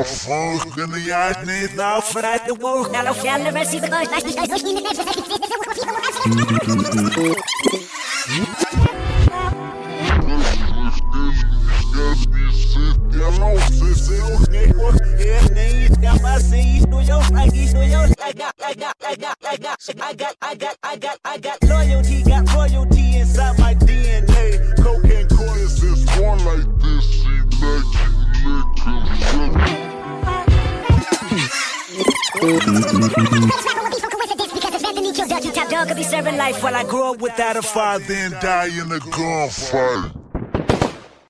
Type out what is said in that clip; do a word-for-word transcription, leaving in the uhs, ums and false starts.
funk in the eyes, need now for that the world. Now, if you'll never see the guys, like I got, I got, I got, I got loyalty, got royalty inside my D N A. Cocaine corners is born like this. She make you lick and shit. Top dog could be serving life while I grow up without a father and die in a gunfight.